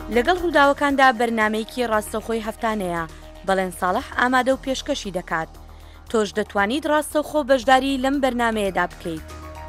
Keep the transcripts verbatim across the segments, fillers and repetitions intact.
لەگەڵ ڕووداوەکاندا بەرنامەیەکی ڕاستەوخۆی هەفتانەیە بەڵێن ساڵح ئامادە و پێشکەشی دەکات. تۆش دەتوانیت ڕاستەوخۆ بەشداری لەم بەرنامەیەدا بکەیت.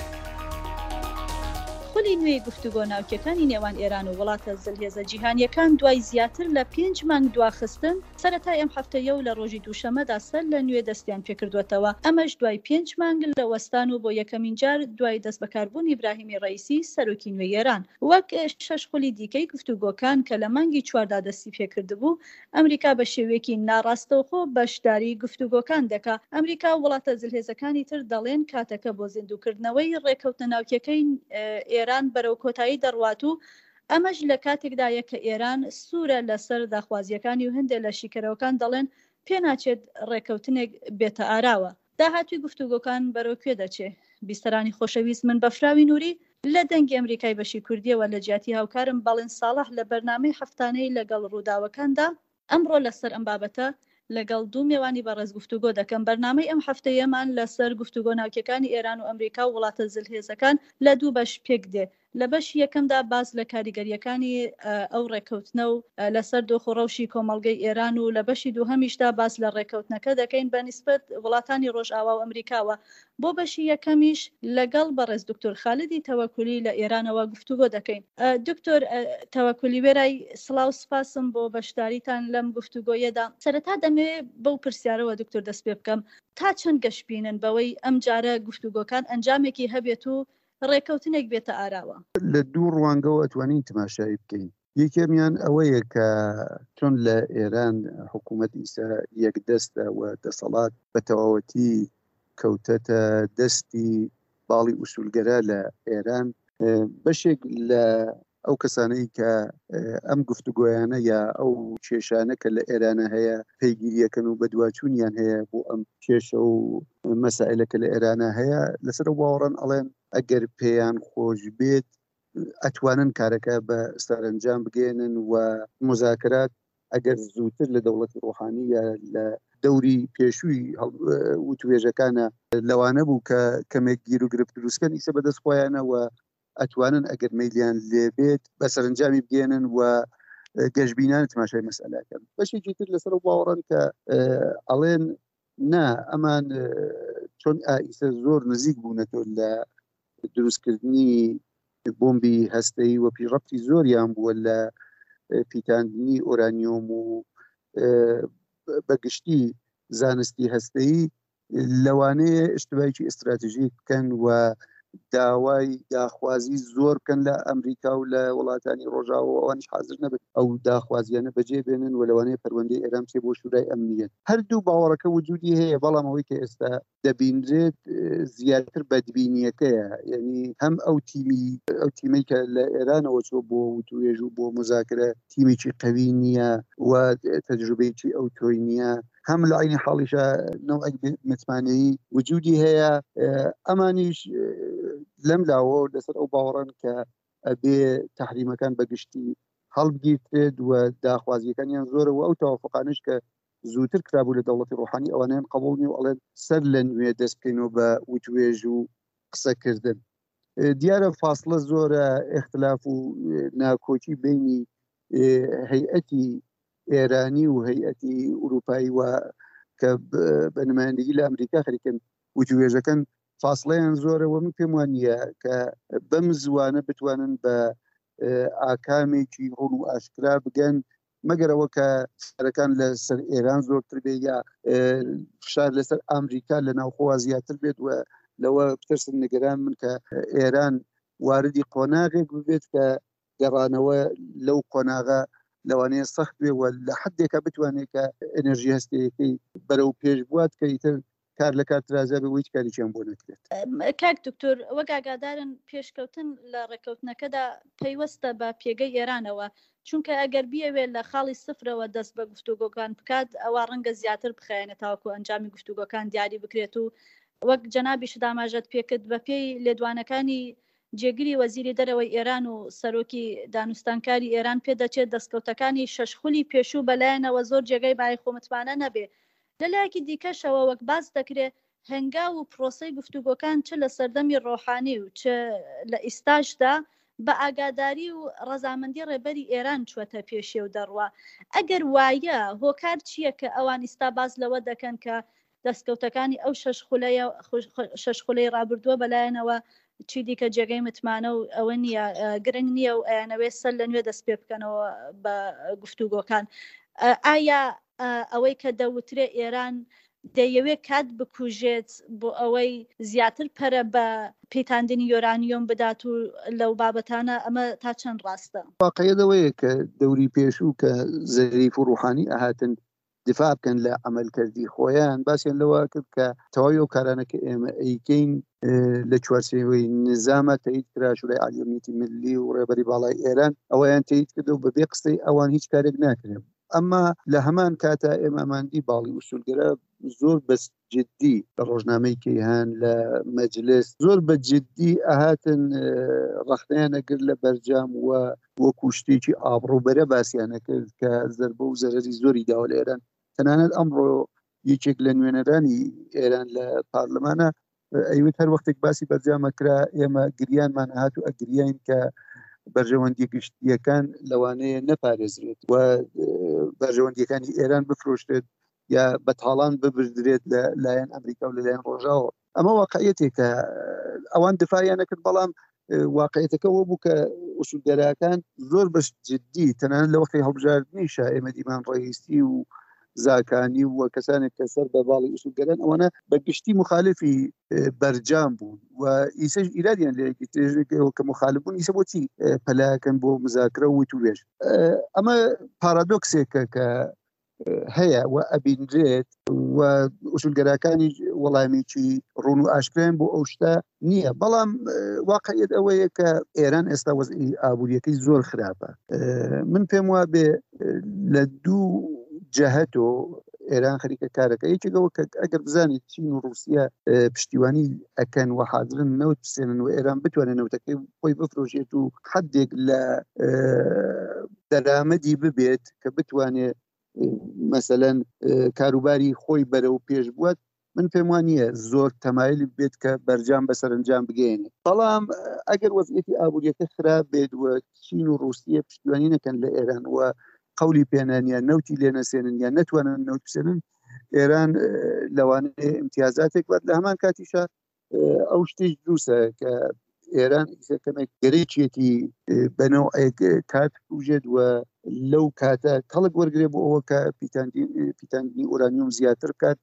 خۆلی نوێی گفتوگۆ ناوکیەکانی نێوان ئێران و وڵاتە زلهێزە جیهانیەکان دوای زیاتر لە پێنج مانگ دواخستن سەرەتای ئەم هەفتەیە و لە ڕۆژی دووشەمەدا سەر لە نوێ دەستیان پێکردوێتەوە. ئەمەش دوای پێنج مانگ لە وەستان و بۆ یەکەمین جار دوای دەست بەکاربوونی ئیبراهیمی ڕەئیسی سەرۆکی نوێی ئێران. وەک شەش خۆلی دیکەی گفتوگۆکان کە لە مانگی چواردا دەستی پێکردبوو، ئەمریکا بە شێوەیەکی ناڕاستەوخۆ بەشداری گفتوگۆکان دەکا. ئەمریکا و وڵاتە زلهێزەکانی تر دەڵێن کاتەکە بۆ زیندووکردنەوەی ڕێکەوتنە ناوکیەکەی ئێران بەرەو کۆتایی دەڕوات و ئەمەش لە کاتێکدایە کە ئێران سوورە لەسەر داخوازیەکانی و هەندێک لە شیکەرەوەکان دەڵێن پێناچێت ڕێکەوتنێک بێتە ئاراوە. داهاتوی گفتوگۆکان بەرەو کوێ دەچێ؟ بیستەرانی خۆشەویست من بەفراوی نووری لە دەنگی ئەمریکای بەشی کوردیەوە لە جیاتی هاوکارم بەڵێن ساڵح لە بەرنامەی هەفتانەی لەگەڵ ڕووداوەکاندا ئەمڕۆ لەسەر ئەم بابەتە لەگەڵ دوو میێوانی بەڕێز گفتوگۆ دەکەم. بەرنامەی ئەم هەفتەیەمان لەسەر گفتوگۆ ناوکیەکانی ئێران و ئەمریکا و وڵاتە زلهێزەکان لە دوو بەش پێک دێ. لە بەشی یەکەمدا باز لە کاریگەریەکانی ئەو ڕێکەوتنە و لەسەر دۆخڕەوشی کۆمەڵگەی ئێران و لە بەشی دووهەمیشدا باز لە ڕێکەوتنەکە دەکەین بە نیسبەت وڵاتانی ڕۆژئاوا و ئەمریکاوە. بۆ بەشی یەکەمیش لەگەڵ بەڕێز دکتۆر خالدی تەوەکولی لە ئێرانەوە گفتوگۆ دەکەین. دکتۆر تەوەکولی وێرای سڵاو سپاسم بۆ بەشداریتان لەم گفتوگۆیەدا. سەرەتا دەمێ بەو پرسیارەوە دکتۆر دەست پێ بکەم، تا چەند گەشتبینن بەوەی ئەم جارە گفتوگۆکان ئەنجامێکی هەبێت و ڕێکەوتنێک بێتە ئاراوە؟ لە دوو ڕوانگەوە ئەتوانین تماشایی بکەین. یەکێمیان ئەوەیە کە چۆن لە ئێران حکوومەت ئیسا یەک دەستە و دەسەڵات بە تەواوەتی کەوتەتە دەستی باڵی ئوسولگەرە لە ئێران. بەشێک لە ئەو کەسانەی کە ئەم گفتوگۆیانە یا ئەو کێشانە کە لە ئێرانە هەیە پەیگیریەکەن و بەدواچوونیان هەیە بۆ ئەم کێشە و مەسائلەکە لە ئێرانە هەیە لەسەر باوەڕەن ئەڵێن ئەگەر پێیان خۆش بێت ئەتوانن کارەکە بە سەرنجام بگێنن و مذاکرات ئەگەر زووتر لە دەوڵەتی ڕۆحانی یا لە دەوری پێشووی وتوێژەکانە لەوانە بوو کە کەمێک گیر و گرفت دروستکەن ئیسە بەدەست خۆیانەوە ئەتوانن ئەگەر مەیلیان لێبێت بە سەرنجامی بگێنن و گەشتبینان تماشای مەسئلەکەن. بەشێکی تر لەسەر باوەڕەن کە ئەڵێن نا ئەمان چۆن ئائیسە زۆر نزیک بوونەتەوە لە دروستکردنی بۆمبی هەستەیی و پیڕەتی زۆریان بووە لە پیتاندنی ئۆرانیۆم و بەگشتی زانستی هەستەیی لەوانەیە اشتباهێکی ئستراتیژیک بکەن و داوای داخوازی زۆر بکەن لە ئەمریکا و لە وڵاتانی ڕۆژاوە ئەوانش حاضر نەبن ئەو داخوازیانە بەجێ بێنن و لەوانەیە پەروەندەی ئێران بچێ بۆ شورای ئەمنیەت. هەردوو باوەڕەکە وجودی هەیە، بەڵام ئەوەی کە ئێستا دەبینرێت زیاتر بەدبینیەکەیە. یعنی هەم ئەو تیمی ئەو تیمەی کە لە ئێرانەوە چۆ بۆ وتوێژ و بۆ مذاکرە تیمێکی قەوی نییە و تەجروبەیەکی ئەو تۆی نییە، هەم لە عینی حاڵیشە نەوەک متمانەیی وجودی هەیە. ئەمانیش لەم لاوە لەسەر ئەو باوەڕن کە ئەبێ تەحریمەکان بەگشتی هەڵبگیرێت و داخوازیەکانیان زۆرە و ئەو تەوافقانش کە زووتر کرابوو لە دەوڵەتی ڕۆحانی ئەوانیان قبوڵنی و ئەڵێن سەر لە نوێ دەست بکەینەوە بە وتوێژ و قسەکردن. دیارە فاصلە زۆرە، اختلاف و ناکۆچی بینی هەیئەتی ئێرانی و هەیئەتی ئوروپایی و کە بە نمایندگی لە ئەمریکا خەریکن وتوێژەکەن فاصلەیان زۆرەوە. من پێم وانە کە بەم زوانە بتوانن بە ئاکامێکی ڕوون و ئاشکرا بگەن، مەگەرەوە کە سەرەکان لەسەر ئێران زۆرتر بێ یا فشار لەسەر ئەمریکا لە ناوخۆوە زیاتر بێت و لەوە بترسن نگەران من کە ئێران واردی قۆناغێک ببێت کە گەڕانەوە لەو قۆناغە لەوانەیە سەخت بێ و لە حدێکە بتوانێت کە ئەنێرژی هەستەیەکەی بەرەو پێش بوات کە ئیتر کار لە کاترازە بە ویت کاریچیان بۆ نەکرێت. کاک دکتۆر وەک ئاگادارن پێشکەوتن لە ڕێکەوتنەکەدا پەیوەستە بە پێگەی ئێرانەوە، چونکە ئەگەر بیەوێت لە خاڵی سفرەوە دەست بە گفتوگۆکان بکات ئەوە ڕەنگە زیاتر بخەیەنە تاوەکو ئەنجامی گفتوگۆکان دیاری بکرێت و وەک جەنابیش داماژەت پێکرد بە پێی لێدوانەکانی جێگیری وەزیری دەرەوەی ئێران و سەرۆکی دانوستانکاری ئێران پێدەچێت دەستکەوتەکانی شەشخولی پێشوو بەلایەنەوە زۆر جێگەی بای خۆمتمانە نەبێ. لەلایەکی دیکەشەوە وەک باز دەکرێت هەنگاو و پرۆسەی گفتوگۆکان چ لە سەردەمی ڕۆحانی و چ لە ئیستاشدا بە ئاگاداری و ڕەزامەندی ڕێبەری ئێران چوەتە پێشێ و دەڕوا. ئەگەر وایە هۆکار چییە کە ئەوان ئێستا باز لەوە دەکەن کە دەستکەوتەکانی ئەو شەش خولەی ڕابردووە بەلایەنەوە چی دیکە جێگەی متمانە و ئەوە نییە گرنگ نییە و ئەیانەوێ سەر لە نوێ دەست پێ بکەنەوە بە گفتوگۆکان. ئایا ئەوەی کە دەوترێ ئێران دەیەوێت کات بکوژێت بۆ ئەوەی زیاتر پەرە بە پەیتاندنی یۆرانیۆم بدات و لەو بابەتانە ئەمە تا چەند ڕاستە؟ واقعیەوەیە کە دەوری پێشوو کە زەریف و ڕوحانی ئاهاتن دفاع بکەن لە عملکردی خۆیان باسییان لەوە کرد کە تەواوی ئەو کارانەکە ئێمە ئەیکەین لە چوارچێوەی نظامە تایید کرا شورای عالی ئەمنیەتی ملی و ڕێبەری باڵای ئێران ئەوەیان تایید کردو بەبێ قسەی ئەوان هیچ کارێک ناکرێن. ئەمما لە هەمان کاتە ئێمەماندی باڵی وسولگەرە زۆر بەس جددی لە ڕۆژنامەی کەیهان لە مەجلس زۆر بە جددی ئاهاتن ڕەختیانەگر لە بەرجام وە وەکو شتێکی ئابڕوبەرە باسییانە کرد کە زەربە و زەرەری زۆری داوە لە ئێران. تەنانەت ئەمڕۆ یەکێک لە نوێنەرانی ئێران لە پارلەمانە ئەیوت هەر وەختێک باسی بەرجامەکرا ئێمە گریانمان هات و ئەگریین کە بەرژەوەندی گشتیەکان لەوانەیە نەپارێزرێت و بەرژەوەندیەکانی ئێران بفرۆشتێت یا بەتاڵان ببردرێت لە لایەن ئەمریکا و لەلایەن ڕۆژاوە. ئەمە واقعیەتێکە ئەوان دفاعیانە کرد، بەڵام واقعیەتەکەەوە بوو کە ئوسولگەراکان زۆر بەش جددی تەنانەت لە وەختی هەڵبژاردننی شائێمەد ئیمان ڕئیسی و زاکانی و کەسانێک کە سەر بە باڵی ئوسولگەران ئەوانە بەگشتی مخالفی بەرجام بوون و ئیسەش ئیرادیان لەیەکی تێژێکەوە کە مخالف بوون ئیسە بۆچی پەلایەکەن بۆ مزاکرە و وتوێژ. ئەمە پارادۆکسێکە کە هەیە و ئەبیندرێت و ئوسولگەراکانی وەڵامێکی ڕوون و ئاشکرایان بۆ ئەو شتە نییە. بەڵام واقعیت ئەوەیە کە ئێران ئێستا وەزعی ئابوووریەکەی زۆر خراپە. من پێم وایە بێ لە دوو جەهەتۆ ئێران خەریکە کارەکە. یەکێکەوە کە ئەگەر بزانیت چین و رووسیا پشتیوانی ئەکەن و حاضرن نەوت بسێنن و ئێران بتوانێت نەوتەکەی خۆی بفرۆشێت و حدێک لە دەرامەدی ببێت کە بتوانێت مەسەلەن کاروباری خۆی بەرەو پێش بووات، من پێم وانییە زۆر تەمایل بێت کە بەرجام بەسەرنجام بگەێنێت. بەڵام ئەگەر وەزعیەتی ئابوووریەکە خراپ بێت و چین و رووسیا پشتیوانی نەکەن لە ئێران و قولی پێنانیە نەوتی لێ نەسێنن یا نەتوانن نەوت بسێنن، ئێران لەوانەیە امتیازاتێک بات. لە هەمان کاتیشە ئەو شتێک دروستە کە ئێران کەمێک گەرەیەکی بەنەو کات بژێت و لەو کاتە کەڵک وەرگێ بۆ ئەوە کە پیتاندنی ئۆرانیوم زیاتر بکات،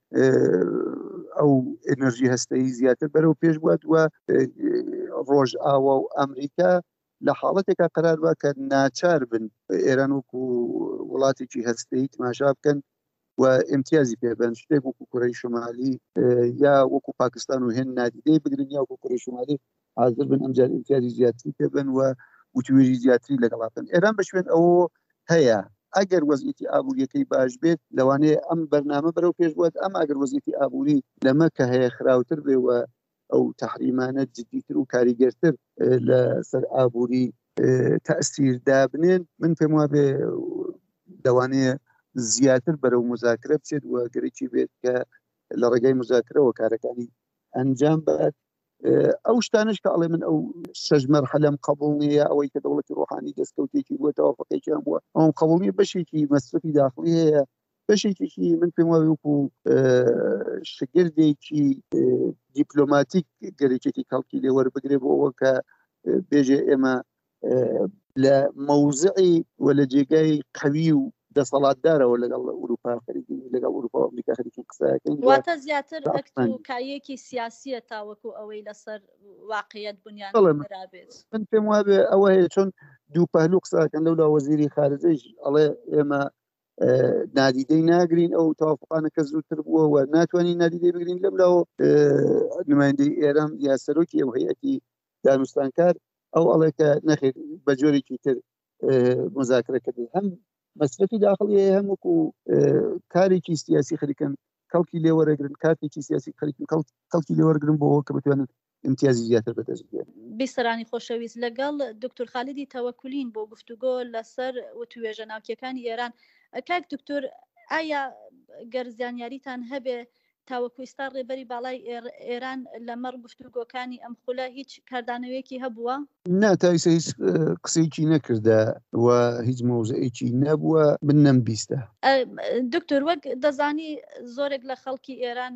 ئەو ئێنەرژی هەستەیی زیاتر بەرەو پێش بوات و ڕۆژ ئاوا و ئەمریکا لە حاڵەتێکا قرار بە کە ناچار بن ئێران وەکو وڵاتێکی هەستەیی تماشا بکەن و امتیازی پێبن، شتێک وەکو کوڕەی شمالی یا وەکو پاکستان و هێند نادیدەی بگرن یا وەکو کوڕەی شمالی حاضر بن ئەمجار امتیازی زیاتری پێبن و وتوێژی زیاتری لەگەڵا بن. ئێران بە شوێن ئەوە هەیە ئەگەر وەزعیەتی ئابوووریەکەی باش بێت لەوانەیە ئەم بەرنامە بەرەو پێش بوات. ئەم ئەگەر وەزعیەتی ئابووری لەمە کە هەیە خراوتر بێ و ئەو تەحریمانە جدیتر و کاریگەرتر لە سەر ئابووری تەئسیر دابنێن، من پێم وایە بێ لەوانەیە زیاتر بەرەو مزاکرە بچێت و گەرەی بێت کە لە ڕێگای مزاکرەوە کارەکانی ئەنجام بات. ئەو شتانش کە ئەڵێ من ئەو شەش مەرحەلەم قبوڵ نییە، ئەوەی کە دەوڵەتی ڕۆحانی دەستکەوتێکی بووە تەوافقێکیان بووە، ئەوم قبوڵ نییە. بەشێکی مەسرفی داخلی هەیە، بەشێکی من پێم وایە وەکو شگردێکی دیپلۆماتیک گەرەیەکی کەڵکی لێ وەربگرێ بۆ ئەوە کە بێژێ ئێمە لە مەوزعی و لە جێگای قەوی و دەسەڵاتدارەوە لەگەڵ ئوروپا خەریکی لەگەڵ ئوروپا و ئەمریکا خەریکی قسەکەین. واتە زیاتر ئەکتیڤکایەکی سیاسیە تاوەکو ئەوەی لەسەر واقعیەت بنیان درابێت. من پێم وایە ئەوە هەیە چۆن دوو پەهلوو قسەکەن لەولا وەزیری خارجەیش ئەڵێ ئێمە نادیدەی ناگرین ئەو تەوافقانە کە زووتر بووە و ناتوانین نادیدەی بگرین. لەملاوە نمایندەی ئێران یا سەرۆکی ئەو هەیەتی دانوستانکار ئەو ئەڵێ کە نەخێر بە جۆرێکی تر مزاکرەکردن هەم مەسرفی داخلی هەم وەکو کارێکی سیاسی خەریکن کەڵکی لێوەرەگرن، کاتێکی سیاسی خەریکن کەڵکی لێوەرگرن بۆەوە کە بتوانن امتیازی زیاتر بەدەست بێنن. بیسەرانی خۆشەویست، لەگەڵ دکتۆر خالیدی تەوەکولین بۆ گفتوگۆ لەسەر وتوێژە ناوکیەکانی ئێران. کاک دکتۆر، ئایا گەرزانیاریتان هەبێ تاوەکو ئێستا ڕێبەری باڵای ئێران لەمەڕ گفتوگۆکانی ئەم خولە هیچ کاردانەوەیەکی هەبووە؟ ناتایسە هیچ قسەیکی نەکردە و هیچ مۆزەیەکی نەبووە من نەمبیستە. دکتۆر وەک دەزانی زۆرێک لە خەڵکی ئێران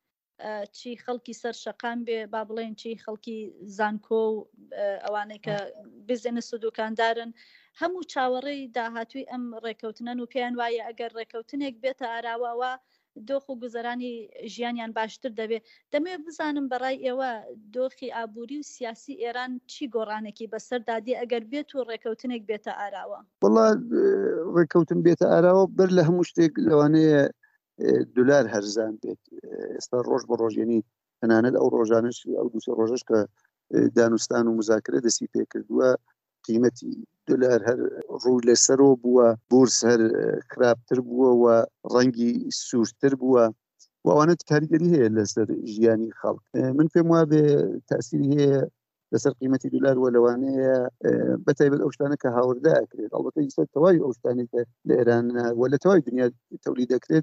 چی خەڵکی سەر شەقام بێ با بڵێن چی خەڵکی زانکۆ و ئەوانەی کە بزنس و دوکاندارن هەموو چاوەڕێی داهاتووی ئەم ڕێکەوتنەن و پێیان وایە ئەگەر ڕێکەوتنێک بێتە ئاراوەوە دۆخ و گوزەرانی ژیانیان باشتر دەبێت. دەمەوێت بزانم بەڕای ئێوە دۆخی ئابووری و سیاسی ئێران چی گۆڕانێکی بەسەر دادی ئەگەر بێت و ڕێکەوتنێک بێتە ئاراوە؟ وەڵا ڕێکەوتن بێتە ئاراوە بەر لە هەموو شتێک لەوانەیە دلار هەرزان بێت. ئێستا ڕۆژ بە ڕۆژێنی تەنانەت ئەو ڕۆژانش ئەو دووسێ ڕۆژەش کە دانوستان و مزاکرە دەستی پێ کردووە قیمەتی دلار هەر ڕوو لەسەرەوە بووە، بورس هەر خراپتر بووە و ڕەنگی سوورتر بووە و ئەوانە کاریگەری هەیە لەسەر ژیانی خەڵک. من پێم وابێ تەسیری هەیە لەسەر قیمەتی دلار و لەوانەیە بەتایبەت ئەو شتانە کە هاوردە ئەکرێت. ئەڵبەتە ئیستا تەواوی ئەو شتانی کە لە ئێران و لە تەواوی دنیا تەولید دەکرێت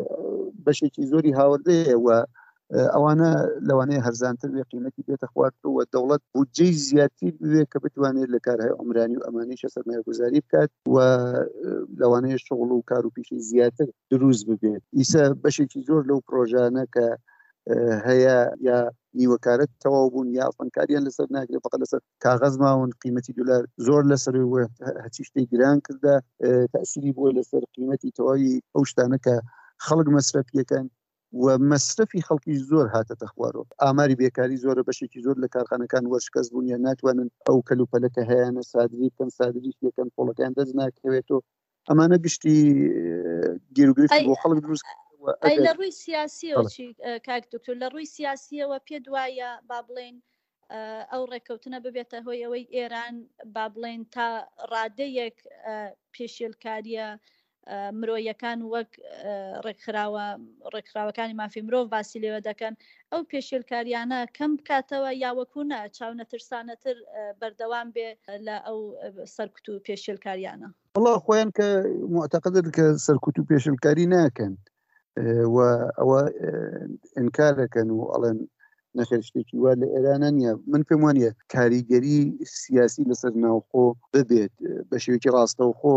بەشێکی زۆری هاوردەیە و ئەوانە لەوانەیە هەرزانتر بێ قیمەتی بێتە خواردەوە دەوڵەت بودجەی زیاتر بوێ کە بتوانێت لە کارهای عمرانی و ئەمانیشە سەرمایه‌گوزاری بکات و لەوانەیە شغڵ و کار و پیشی زیاتر دروست ببێت. ئیسا بەشێکی زۆر لەو پرۆژانە کە هەیە یا نیوەکارت تەواو بوون یا ئەڵفەنکاریان لەسەر ناگرێت فقط لەسەر کاغەز ماون قیمەتی دلار زۆر لەسەر هەچی شتێک گران کردە تەسیری بووە لەسەر قیمەتی تەواوی ئەو شتانە کە خەڵک مەسرەفیەکەن و مەسرەفی خەڵکی زۆر هاتەتە خوارەوە. ئاماری بێکاری زۆرە بەشێکی زۆر لە کارخانەکان وەرشکەست بوون یا ناتوانن ئەو کەلوپەلەکە هەیەە سادری بکەن سادریش یەکەن پۆڵەکان دەست ناکەوێتەوە. ئەمانە گشتی گیرروگرفتی بۆ خەڵک دروست. ئەی لە ڕووی سیاسیەوە کاک دکتۆر لە ڕووی سیاسیەوە پێ دوایە با بڵێن ئەو ڕێکەوتنە ببێتە هۆی ئەوەی ئێران با بڵێن تا ڕادەیەک پێشێلکاریە مرۆیەکان وەک ڕێکخراوە ڕێکخراوەکانی مافی مرۆڤ باسی لێوە دەکەن ئەو پێشێلکاریانە کەم بکاتەوە یاوەکوونە چاونەترسانەتر بەردەوام بێ لە ئەو سەرکوت و پێشێلکاریانە؟ وەڵا خۆیان کە معتەقەدن کە سەرکوت و پێشێلکاری ناکەن و ئەوە ئینکارەکەن و ئەڵێن نەخێر شتێکی وا لە ئێرانە نییە. من پێم وانە کاریگەری سیاسی لەسەر ناوخۆ ببێت بە شێوەیەکی ڕاستەوخۆ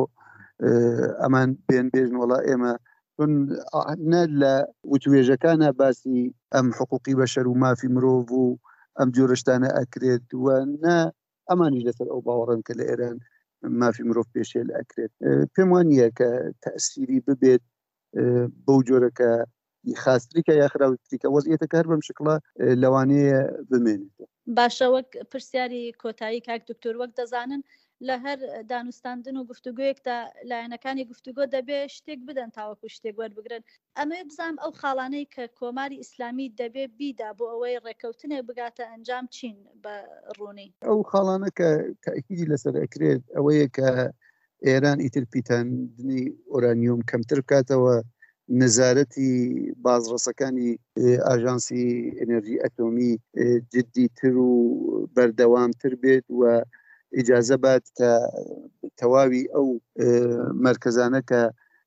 ئەمان پێن بێژن وڵا ئێمە چون نە لە وتوێژەکانە باسی ئەم حقوقی بەشەر و مافی مرۆڤ و ئەم جۆرەشتانە ئەکرێت و نە ئەمانیش لەسەر ئەو باوەڕن کە لە ئێران مافی مرۆڤ پێشێل ئەکرێت. پێم وانە کە تەسیری ببێت بەو جۆرەکە خاستریکە یاخراوتریکە وەزعیەتەکە هەر بەم شکڵە لەوانەیە بمێنێت. باشە وەک پرسیاری کۆتایی کاک دکتۆر وەک دەزانن لە هەر دانوستاندن و گفتوگویەکدا لایەنەکانی گفتوگۆ دەبێ شتێک بدەن تاوەکو شتێک وەربگرن. ئەمە بزانم ئەو خاڵانەی کە کۆماری ئیسلامی دەبێ بیدا بۆ ئەوەی ڕێکەوتنێک بگاتە ئەنجام چین بە ڕوونی ئەو خاڵانە کە تاکیدی لەسەر ئەکرێت ئەوەیە کە ئێران ئیتر پیتاندنی ئۆرانیۆم کەمتر بکاتەوە، نەزارەتی بازڕەسەکانی ئاژانسی ئەنێرژی ئەتۆمی جددیتر و بەردەوامتر بێت و ئیجازە بات کە تەواوی ئەو مەرکەزانە کە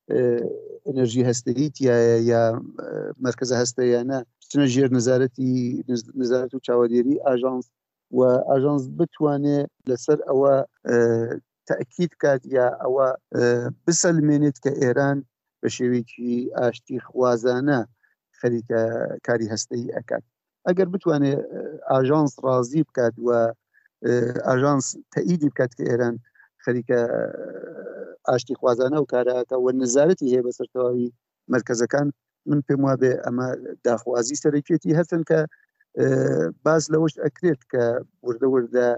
ئەنێرژی هەستەییتیایە یا مەرکەزە هەستەیانە بچنە ژێر نەزارەتی نەزارەت و چاوەدێری ئاژانس و ئاژانس بتوانێت لەسەر ئەوە تەئکید کات یا ئەوە بسەلمێنێت کە ئێران بە شێوەیەکی ئاشتی خوازانە خەریکە کاری هەستەیی ئەکات. ئەگەر بتوانێت ئاژانس ڕازی بکات و ئاژانس تەئیدی بکات کە ئێران خەریکە ئاشتی خوازانە و کارەکە و نەزارەتی هەیە بەسەر تەواوی مەرکەزەکان، من پێم وابێ ئەمە داخوازی سەرەکیەتی هەستن کە باز لەوەش ئەکرێت کە وردە وردە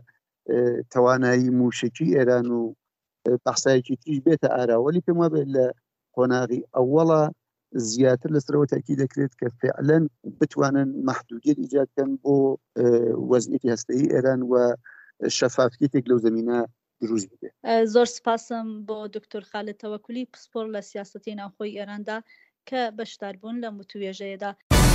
توانایی موشکی ئێران و بەحسایەکی تریش بێتە ئاراوەلی پێم وابێ لە قۆناغی ئەوەڵە زیاتر لەسەرەوە تاکی دەکرێت کە فعلەن بتوانن محدودیت ئیجادکەن بۆ وەزعیەتی هەستەیی ئێران و شەفافیتێک لەو زەمینە دروست بێت. زۆر سپاسم بۆ دکتۆر خالد تەوەکولی پسپۆر لە سیاسەتی ناوخۆی ئێراندا کە بەشداربوون لە متوێژەیەدا.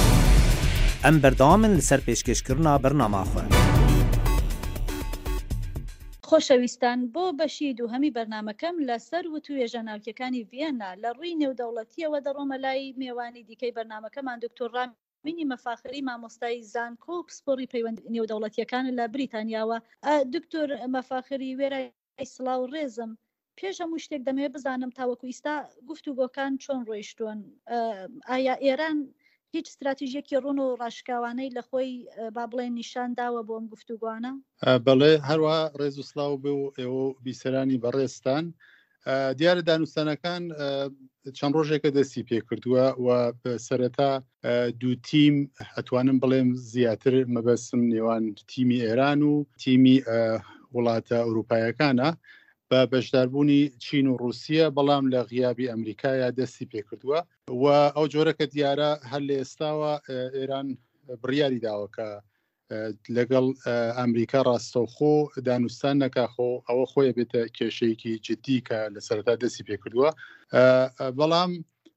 ئەم بەردەوامن لەسەر پێشکەشکردنا بەرنامە خۆ. خۆشەویستان بۆ بەشی دووهەمی بەرنامەکەم لەسەر وتوێژە ناوکیەکانی ڤیەنا لە ڕووی نێودەوڵەتیەوە دەڕۆمە لای میێوانی دیکەی بەرنامەکەمان دکتۆر ڕامینی مەفاخری مامۆستای زانکۆ و پسپۆڕی پەیوەند نێودەوڵەتیەکان لە بریتانیاوە. دکتۆر مەفاخری وێرای سڵاو ڕێزم، پێش هەموو شتێک دەمەوێت بزانم تاوەکو ئێستا گفتوگۆکان چۆن ڕۆیشتوون؟ ئایا ئێران هیچ استراتیژیەکی ڕوون و ڕاشکاوانەی لە خۆی با بڵێن نیشان داوە بۆ ئەم گفتوگوانە؟ بەڵێ هەروە ڕێز و سڵاو بێ و ئێوە بیسەرانی بەڕێستان. دیارە دانوستانەکان چەند ڕۆژێکە دەستی پێ کردووە و سەرەتا دوو تیم ئەتوانم بڵێم زیاتر مەبەستم نێوان تیمی ئێران و تیمی وڵاتە ئەوروپایەکانە بە بەشداربوونی چین و رووسیا، بەڵام لە غیابی ئەمریکایە دەستی پێ کردووە و ئەو جۆرەکە دیارە هەر لە ئێستاوە ئێران بڕیاری داوەکە لەگەڵ ئەمریکا ڕاستەوخۆ دانوستان نەکاخۆ ئەوە خۆی بێتە کێشەیەکی جدی کە لە سەرەتا دەستی پێ کردووە. بەڵام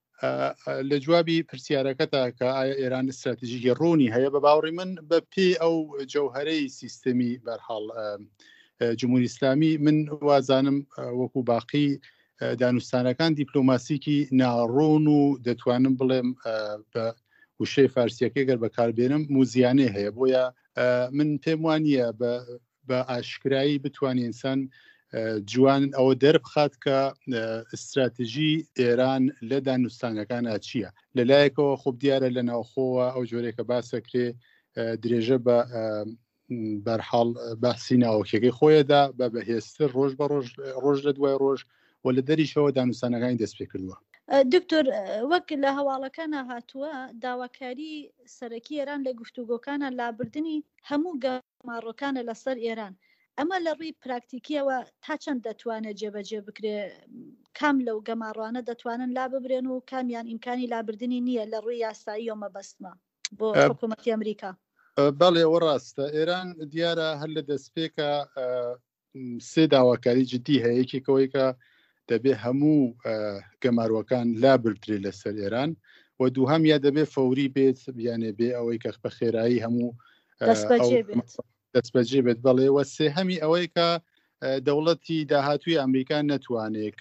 لە جوابی پرسیارەکەتا کە ئایا ئێران استراتیژیکی ڕوونی هەیە، بە باوەڕی من بە پێی ئەو جەوهەرەی سیستەمی بەرحاڵ جمهوری ئیسلامی من وازانم وەکو باقی دانوستانەکان دیپلۆماسیکی ناڕوون و دەتوانم بڵێم بە وشەی فارسیەکەی گەر بەکاربێنم موزیانێ هەیە، بۆیە من پێم وانە بە ئاشکرایی بتوانێت ئینسان جوان ئەوە دەربخات کە استراتیژی ئێران لە دانوستانەکانە چییە. لەلایەکەوە خۆب دیارە لە ناوخۆوە ئەو جۆرێکە باسەکرێ درێژە بە بەرحاڵ باسی ناوەکیەکەی خۆیەدا بە بەهێزتر ڕۆژ بە ڕۆژ ڕۆژ لە دوای ڕۆژ و لە دەریشەوە دانوستانەکانی دەست پێ کردووە. دکتۆر، وەک لە هەواڵەکانە هاتووە داواکاری سەرەکی ئێران لە گفتوگۆکانە لابردنی هەموو گەماڕۆکانە لەسەر ئێران. ئەمە لە ڕووی پراکتیکیەوە تا چەند دەتوانێت جێبەجێ بکرێ؟ کام لەو گەماڕوانە دەتوانن لا ببرێن و کامیان ئیمکانی لابردنی نییە لە ڕووی یاسایی و مەبەستمە بۆ حکوومەتی ئەمریکا؟ بەڵێ ئەوە ڕاستە. ئێران دیارە هەر لە دەستپێکە سێ داواکاری جدی هەیە. یەکێکەوەی کە دەبێ هەموو گەماروەکان لا بردرێ لەسەر ئێران و دووهەم یا دەبێ فەوری بێت، بیانێ بێ ئەوەی کە بە خێرایی هەموو دەستبەجێ بێت. بەڵێ وە سێهەمی ئەوەی کە دەوڵەتی داهاتووی ئەمریکا نەتوانێت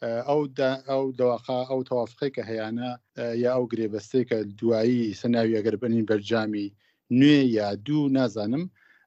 ئەو دەواقع ئەو تەوافقی کە هەیەە یا ئەو گرێبەستەی کە دوایی سەناوی ئەگەر بنین بەرجامی نوێ یا دوو نازانم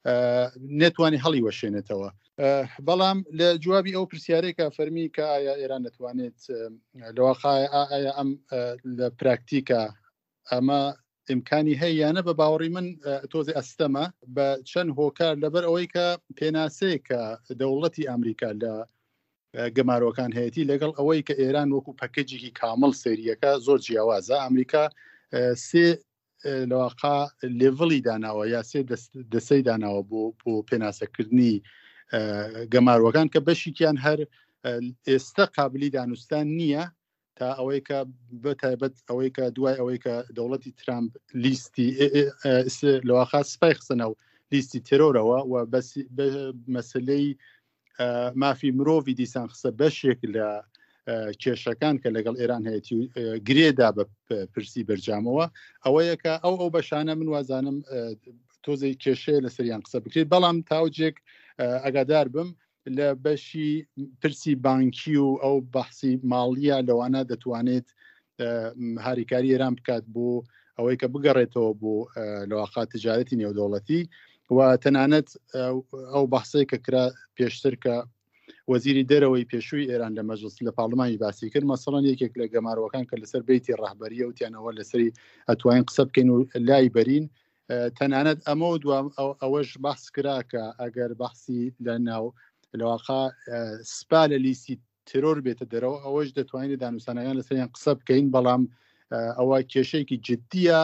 نتوانانی هەڵی وەشێنێتەوە. بەڵام لە جوابی ئەو پرسیارێکە فەرمی کە ئایا ئێران دەتوانێت لەواقع ئایا ئەم لە پراکتیکە ئەمە ئیمکانی هەیەیانە، بە باوەڕی من تۆزی ئەستەمە بە چەند هۆکار لەبەر ئەوەی کە پێناسەیە کە دەوڵەتی ئەمریکا لە گەماروەکان هەیەی لەگەڵ ئەوەی کە ئێران وەکو پەکەجێکی کامەڵ سەریەکە زۆر جیاوازە. ئەمریکا سێ لەواقع لێڤڵی داناوە یا سێ دەسەی داناوە بۆ بۆ پێناسەکردنی گەماروەکان کە بەشیکیان هەر ئێستا قابلی دانوستان نییە تا ئەوەی کە بەتایبەت ئەوەی کە دوای ئەوەی کە دەوڵەتی ترامپ لیستی لەواقع سپای خستنە و لیستی تێرۆرەوە و مەسلەی مافی مرۆڤی دیسان خستە بەشێک لە کێشەکان کە لەگەڵ ئێران هەیەی گرێدا بە پرسی بەرجامەوە ئەوەیە کە ئەو ئەو بەشانە من وازانم تۆزی کێشەیە لە سەریان قسە بکرێت. بەڵام تاوجێک ئەگادار بم لە بەشی پرسی بانکی و ئەو بەحسی ماڵیە لەوانە دەتوانێت هاریکاری ئێران بکات بۆ ئەوەی کە بگەڕێتەوە بۆ لەواقع تجارەتی نێودەوڵەتی و تەنانەت ئەو بەحسەی کە کرا پێشتر کە وەزیری دەرەوەی پێشووی ئێران لە مەجلس لە پاڵمانی باسی کرد، مەسەڵەن یەکێک لە گەماروەکان کە لەسەر بیتی ڕاهبەریە وتیانەوە لەسەری ئەتوانین قسە بکەین و لای بەرین. تەنانەت ئەمە و دوام ئەوەش بەحس کرا کە ئەگەر بەحسی لە ناو لەواقع سپا لە لیستی ترۆر بێتە دەرەوە ئەوەش دەتوانێت دانوستانەکان لەسەریان قسە بکەین. بەڵام ئەوە کێشەیەکی جددیە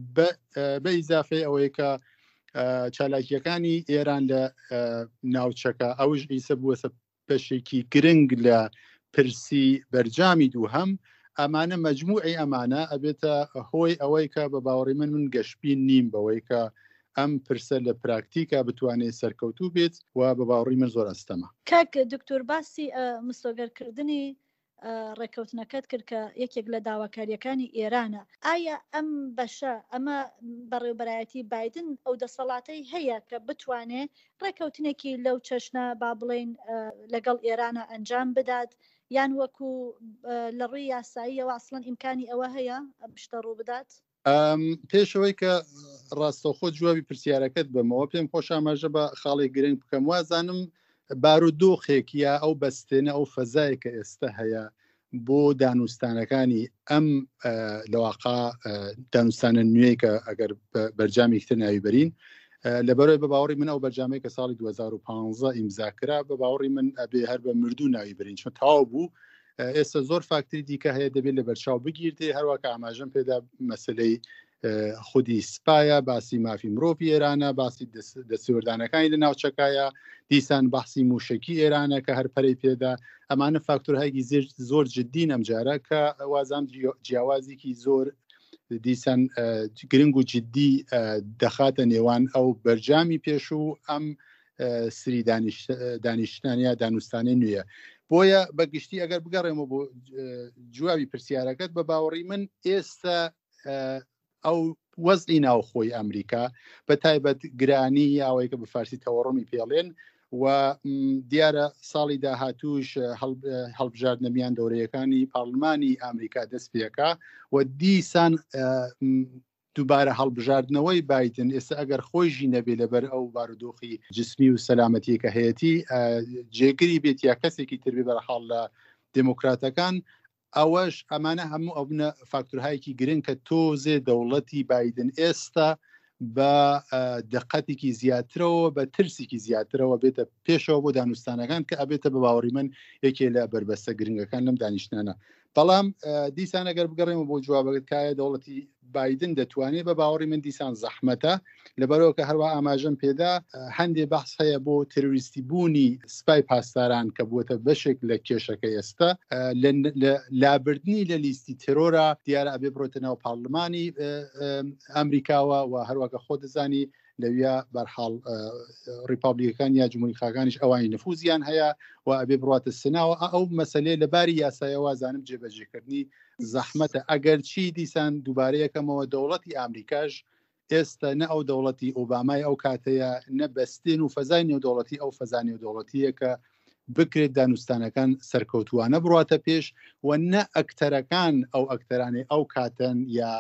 بە ئیزافەی ئەوەیە کە چالاکیەکانی ئێران لە ناوچەکە ئەوش ئیسە بووە پەشێکی گرنگ لە پرسی بەرجامی دووهەم. ئەمانە مەجموعی ئەمانە ئەبێتە هۆی ئەوەی کە بە باوەڕی من من گەشتبین نیم بەوەی کە ئەم پرسە لە پراکتیکە بتوانێت سەرکەوتوو بێت و بە باوەڕی من زۆر ئەستەمە. کاک دکتۆر باسی مستۆگەرکردنی ڕێککەوتنەکەت کرد کە یەکێک لە داواکاریەکانی ئێرانە. ئایا ئەم بەشە ئەمە بەڕێوبەرایەتی بایدن ئەو دەسەڵاتەی هەیە کە بتوانێت ڕێککەوتنێکی لەو چەشنە با بڵێن لەگەڵ ئێرانە ئەنجام بدات، یان وەکو لە ڕووی یاساییەوە ئەسڵەن ئیمکانی ئەوە هەیە پشتە ڕوو بدات؟ پێشەوەی کە ڕاستەوخۆ جوابی پرسیارەکەت بمەوە پێم خۆش ئاماژە بە خاڵی گرنگ بکەم. وازانم بارودۆخێکیە ئەو بەستێنە ئەو فەزایە کە ئێستا هەیە بۆ دانوستانەکانی ئەم لەواقع دانوستانە نوێی کە ئەگەر بەرجامێکتر ناوی بەرین لەبەرەوەی بە باوەڕی من ئەو بەرجامەی کە ساڵی دوو هەزار و پانزە ئیمزاکرا بە باوەڕی من ئەبێ هەر بە مردوو ناوی بەرین، چون تاو بوو. ئێستا زۆر فاکتری دیکە هەیە دەبێت لە بەرچاو بگیرێ، هەروەکە ئاماژەم پێدا مەسلەی خودی سپایە، باسی مافی مرۆڤی ئێرانە، باسی دەستوەردانەکانی لە ناوچەکایە، دیسان بەحسی موشکی ئێرانە کە هەر پەرەی پێدا. ئەمانە فاکتۆرهایکی زۆر جددین ئەم جارە کە وازام جیاوازێکی زۆر دیسان گرنگ و جددی دەخاتە نێوان ئەو بەرجامی پێش و ئەم سری دانیشتانیا دانوستانی نوێیە. بۆیە بەگشتی ئەگەر بگەڕێمە بۆ جوابی پرسیارەکەت بە باوەڕی من ئێستا ئەو وەزئی ناوخۆی ئەمریکا بە تایبەت گرانی یاوەی کە بە فارسی تەوەڕۆمی پێڵێن و دیارە ساڵی داهاتووش هەڵبژاردنەمیان دەورەیەکانی پاڵمانی ئەمریکا دەست پێکا و دیسان دووبارە هەڵبژاردنەوەی بایدن ئێستا ئەگەر خۆیژی نەبێ لەبەر ئەو بارودۆخی جسمی و سەلامەتی کە هەیەی جێگری بێت یا کەسێکی تربێ بەرحاڵ لە دموکراتەکان، ئەوەش ئەمانە هەموو ئەو بنە فاکتورهایەکی گرنگ کە تۆزێ دەوڵەتی بایدن ئێستا بە دقەتێکی زیاترەوە بە ترسێکی زیاترەوە بێتە پێشەوە بۆ دانوستانەکان کە ئەبێتە بە باوەڕی من یەکێ لە بربەستە گرنگەکان لەم دانیشتانە. بەڵام دیسان ئەگەر بگەڕێمە بۆ جوابەکەت کایە دەوڵەتی بایدن دەتوانێت بە باوەڕی من دیسان زەحمەتە، لەبەرەوە کە هەروە ئاماژەم پێدا هەندێک بەحس هەیە بۆ تروریستی بوونی سپای پاسداران کە بووەتە بەشێک لە کێشەکە ئێستا لابردنی لە لیستی ترۆرە دیارە ئەبێ بڕۆتە ناو پاڵمانی ئەمریکاوە و هەروەکە خۆ دەزانی لەویا بەرحاڵ ریپابلیکەکان یا جمهوری خاکانیش ئەوانی نفوزیان هەیە و ئەبێ بڕاتە سناوە. ئەو مەسلەی لەباری یاسایەوە زانم جێبەجێکردنی زەحمەتە. ئەگەر چی دیسان دووبارەیەکەمەوە دەوڵەتی ئامریکاش ئێستا نە ئەو دەوڵەتی ئۆبامای ئەو کاتەیە نە بەستێن و فەزای نێودەوڵەتی ئەو فەزای نێودەوڵەتیە کە بکرێت دانوستانەکان سەرکەوتووانە بڕاتە پێش و نە ئەکتەرەکان ئەو ئەکتەرانی ئەو کاتەن یا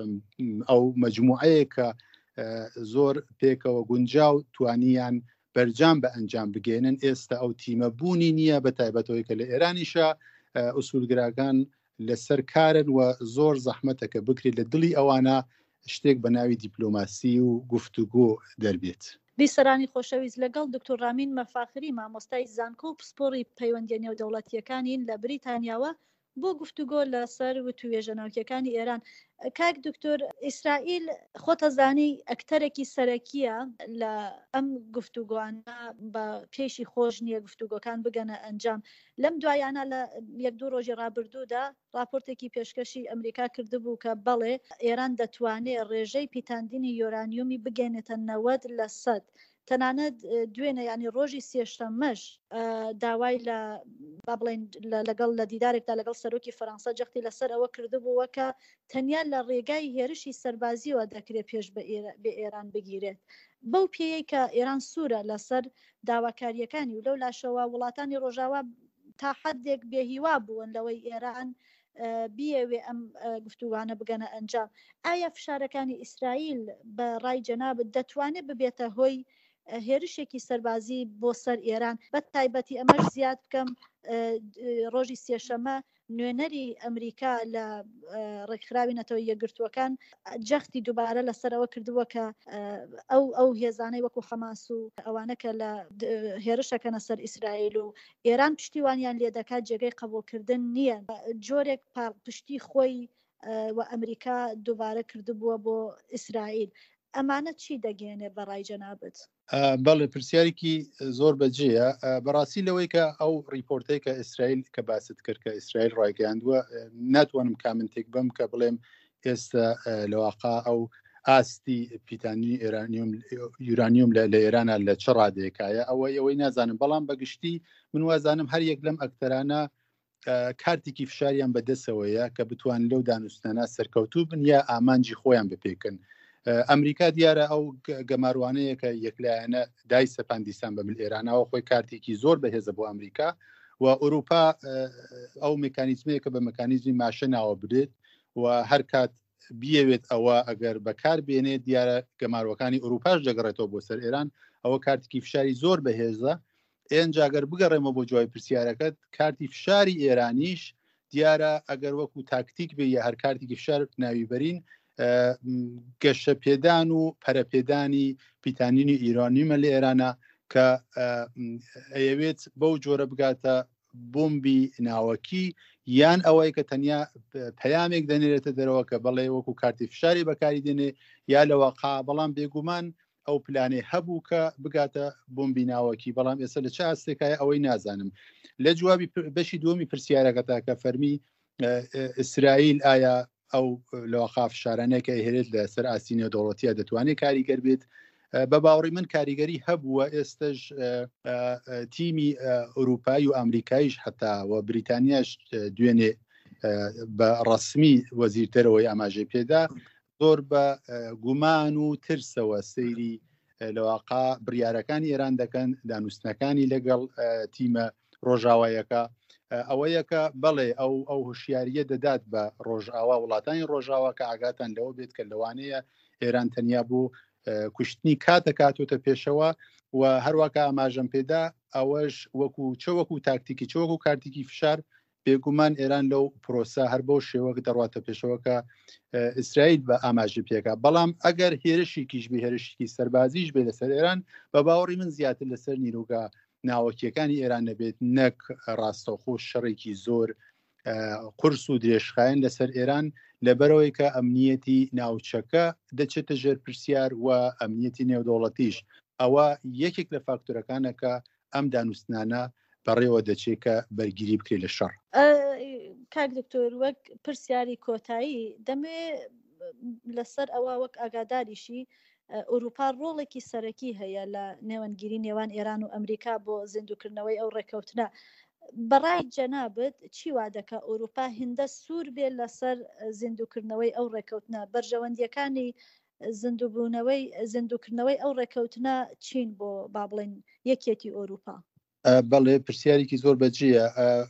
ئەو مەجموعەیە کە زۆر پێکەوە گونجاو توانیان بەرجام بە ئەنجام بگێنن. ئێستا ئەو تیمە بوونی نییە بە تایبەتەوەی کە لە ئێرانیشە ئوسولگراکان لەسەر کارن و زۆر زەحمەتەکە بکرێت لە دڵی ئەوانە شتێک بە ناوی دیپلۆماسی و گفتوگۆ دەربێت. بیسەرانی خۆشەویست، لەگەڵ دکتۆر رامین مەفاخری مامۆستای زانکۆ و پسپۆڕی پەیوەندیە نێودەوڵەتیەکانین لە بریتانیاوە بۆ گفتوگۆ لەسەر وتوێژە ناوکیەکانی ئێران. کاک دکتۆر، ئیسرائیل خۆتەزانی ئەکتەرێکی سەرەکیە لە ئەم گفتوگوانە بە پێشی خۆش نییە گفتوگۆکان بگەنە ئەنجام. لەم دوایانە لە یەک دوو ڕۆژی ڕابردوودا راپۆرتێکی پێشکەشی ئەمریکا کردبوو کە بەڵێ ئێران دەتوانێت ڕێژەی پیتاندینی یۆرانیومی بگەنێتە نەوەد لە سەد. تەنانەت دوێنە ینی ڕۆژی سێشەمەش داوای لە با بڵێن لەگەڵ لە دیدارێکدا لەگەڵ سەرۆکی فەرەنسا جەختی لەسەر ئەوە کردبووە کە تەنیا لە ڕێگای هێرشی سەربازیەوە دەکرێت پێش بە ئێران بگیرێت. بەو پێیەی کە ئێران سوورە لەسەر داواکاریەکانی و لەو لاشەوە وڵاتانی ڕۆژاوا تا حدێک بێهیوا بوون لەوەی ئێران بیەوێ ئەم گفتوگوانە بگەنە ئەنجام. ئایا فشارەکانی ئیسرائیل بە ڕای جەنابەت دەتوانێت ببێتە هۆی هێرشێکی سەربازی بۆ سەر ئێران؟ بە تایبەتی ئەمەش زیاد بکەم ڕۆژی سێشەمە نوێنەری ئەمریکا لە ڕێکخراوی نەتەوە یەکگرتووەکان جەختی دووبارە لەسەرەوە کردووە کە ئەو ئەو هێزانەی وەکو حەماس و ئەوانە کە لە هێرشەکەنە سەر ئیسرائیل و ئێران پشتیوانیان لێ دەکات جێگەی قبولکردن نییە، جۆرێک پشتی خۆی و ئەمریکا دووبارە کردبووە بۆ ئیسرائیل. ئەمانە چی دەگەێنێ بەڕای جەنابەت؟ بەڵێ پرسیارێکی زۆر بەجێیە. بەڕاستی لەوەی کە ئەو ریپۆرتەی کە ئیسرائیل کە باست کرد کە ئیسرائیل ڕایگەیاندووە ناتوانم کامنتێک بم کە بڵێم ئێستا لەواقع ئەو ئاستی پیتانی یورانیوم لە ئێرانە لە چ ڕادێکایە ئەوە ئەوەی نازانم. بەڵام بەگشتی من وازانم هەر یەک لەم ئەکتەرانە کارتێکی فشاریان بەدەستەوەیە کە بتوان لەو دانوستانە سەرکەوتوو بن یا ئامانجی خۆیان بپێکن. ئەمریکا دیارە ئەو گەماروانەیە کە یەکلایەنە دای سەپاندیستان بە مل ئێرانەوە خۆی کارتێکی زۆر بەهێزە بۆ ئەمریکا و ئەوروپا ئەو مکانیزمەیە کە بە مکانیزمی ماشە ناوە بدێت و هەر کات بیەوێت ئەوە ئەگەر بەکار بێنێت دیارە گەماروەکانی ئەوروپاش دەگەڕێتەوە بۆ سەر ئێران ئەوە کارتێکی فشاری زۆر بەهێزە. ئێنجاگەر بگەڕێمە بۆ جوای پرسیارەکەت کارتی فشاری ئێرانیش دیارە ئەگەر وەکو تاکتیک بێ یا هەر کارتێکی فشار ناوی بەرین گەشە پێدان و پەرەپێدانی پیتانینی ئیرانیمە لە ئێرانە کە ئەیەوێت بەو جۆرە بگاتە بۆمبی ناوەکی یان ئەوەی کە تەنیا پەیامێک دەنێرێتە دەرەوە کە بەڵێ وەکو کارتی فشاری بەکاری دێنێ یا لەوەقا بەڵام بێگومان ئەو پلانێ هەبوو کە بگاتە بۆمبی ناوەکی بەڵام ئێستا لە چه ئاستێکایە ئەوەی نازانم. لە جوابی بەشی دووەمی پرسیارەکەتا کە فەرمی ئیسرائیل ئایا ئەو لەوەقا فشارانەیە کە هێرێت لە سەر ئاستی نێودەوڵەتیە دەتوانێت کاریگەر بێت، بە باوەڕی من کاریگەری هەبووە. ئێستش تیمی ئەوروپایی و ئەمریکاییش هەتا و بریتانیاش دوێنێ بە ڕەسمی وەزیرتەرەوەی ئاماژەی پێدا زۆر بە گومان و ترسەوە سەیری لەواقع بڕیارەکانی ئێران دەکەن دانوستنەکانی لەگەڵ تیمە ڕۆژاوایەکە. ئەوەیە کە بەڵێ ئەو ئەو هوشیاریە دەدات بە ڕۆژئاوا وڵاتانی ڕۆژاوا کە ئاگاتان لەوە بێت کە لەوانەیە ئێران تەنیا بوو کوشتنی کاتە کاتۆتە پێشەوە و هەروەکە ئاماژەم پێدا ئەوەش وەکو چه وەکو تاکتیکی چ وەکو کارتێکی فشار بێگومان ئێران لەو پرۆسە هەر بەو شێوە دەڕاتە پێشەوەکە ئیسرائیل بە ئاماژی پێکە. بەڵام ئەگەر هێرشێکیش بێ هێرشێکی سەربازیش بێ لەسەر ئێران بە باوەڕی من زیاتر لەسەر نیرۆگا ناوەکیەکانی ئێران نەبێت نەک ڕاستەوخۆ شەڕێکی زۆر قورس و درێژخایەن لەسەر ئێران لەبەرەوەی کە ئەمنیەتی ناوچەکە دەچێتە ژێر پرسیار و ئەمنیەتی نێودەوڵەتیش. ئەوە یەکێک لە فاکتۆرەکانە کە ئەم دانوستنانە بەڕێوە دەچێت کە بەرگیری بکرێت لە شەڕ. کاک دکتۆر وەک پرسیاری کۆتایی دەمێ لەسەر ئەوە وەک ئاگاداریشی ئەوروپا ڕۆڵێکی سەرەکی هەیە لە نێوەنگیری نێوان ئێران و ئەمریکا بۆ زیندووکردنەوەی ئەو ڕێکەوتنە. بەڕای جەنابەت چی وا دەکە ئەوروپا هێندە سوور بێت لەسەر زیندووکردنەوەی ئەو ڕێکەوتنە بەرژەوەندیەکانی زیندووبوونەوەی زیندووکردنەوەی ئەو ڕێکەوتنە چین بۆ با بڵێن یەکێتی ئەوروپا؟ بەڵێ پرسیارێکی زۆر بەجێیە.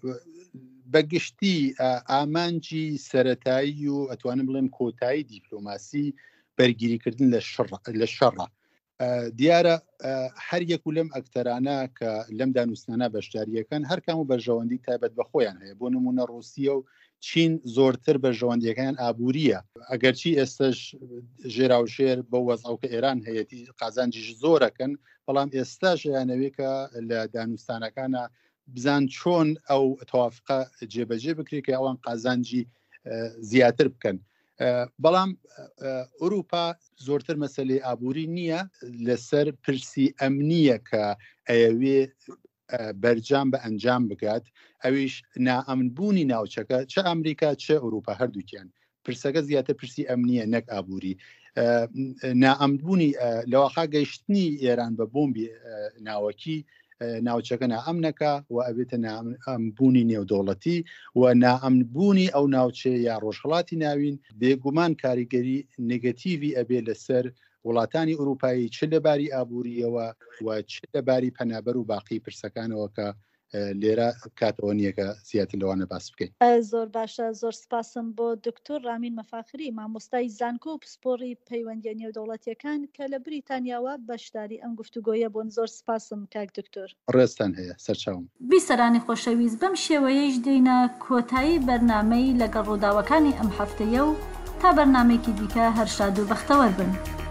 بەگشتی ئامانجی سەرەتایی و ئەتوانم بڵێم کۆتایی دیپلۆماسی بەرگیریکردن لە شەڕە. دیارە هەر یەک و لەم ئەکتەرانە کە لەم دانوستانە بەشداریەکەن هەرکام و بەرژەوەندی تایبەت بە خۆیان هەیە. بۆ نمونە ڕووسیا و چین زۆرتر بەرژەوەندیەکان ئابووریە، ئەگەرچی ئێستش ژێراوژێر بە وەزعەوە کە ئێران هەیەی قازانجیش زۆرەکەن، بەڵام ئێستا ژیانەوەیکە لە دانوستانەکانە بزان چۆن ئەو تەوافقە جێبەجێ بکرێت کە ئەوان قازانجی زیاتر بکەن. بەڵام ئەوروپا زۆرتر مەسەلەی ئابووری نییە، لەسەر پرسی ئەمنیە کە ئەیەوێ بەرجام بە ئەنجام بگات. ئەویش نائەمنبوونی ناوچەکە چه ئەمریکا چه ئەوروپا هەردووکیان پرسەکە زیاتر پرسی ئەمنیە نەک ئابووری. نائەمنبوونی لەواقع گەیشتنی ئێران بە بۆمبی ناوەکی ناوچەکە نائەمنەکە و ئەبێتە نائەمنبوونی نێودەوڵەتی و نائەمنبوونی ئەو ناوچێ یا ڕۆژهەڵاتی ناوین بێگومان کاریگەری نێگەتیڤی ئەبێ لەسەر وڵاتانی ئەوروپایی چ لەباری ئابووریەوە و چ لەباری پەنابەر و باقی پرسەکانەوە کە لێرە کاتەوە نییەکە زیاتر لەوانە باس بکەین. زۆر باشە، زۆر سپاسم بۆ دکتۆر رامین مەفاخری، مامۆستای زانکۆ و پسپۆڕی پەیوەندیە نێودەوڵەتیەکان کە لە بریتانیاوە بەشداری ئەم گفتوگۆیە بۆن. زۆر سپاسم کاک دکتۆر. ڕێستان هەیە سەرچاوم. بیسەرانی خۆشەویست، بەم شێوەیەش دێینە کۆتایی بەرنامەی لەگەڵ ڕووداوەکانی ئەم هەفتەیە و تا بەرنامێکی دیکە هەر شاد و بەختەوەر بن.